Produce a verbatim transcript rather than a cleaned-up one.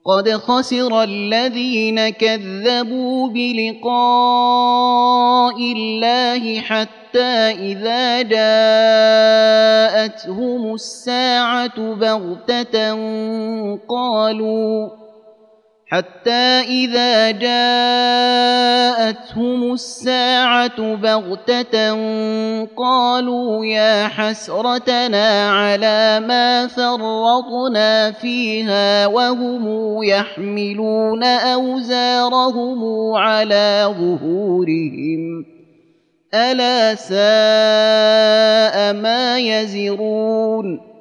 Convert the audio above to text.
قد خسر الذين كذبوا بلقاء الله حتى إذا جاءتهم الساعة بغتة قالوا حتى إذا جاءتهم الساعة بغتة قالوا يا حسرتنا على ما فرطنا فيها وهم يحملون أوزارهم على ظهورهم ألا ساء ما يزرون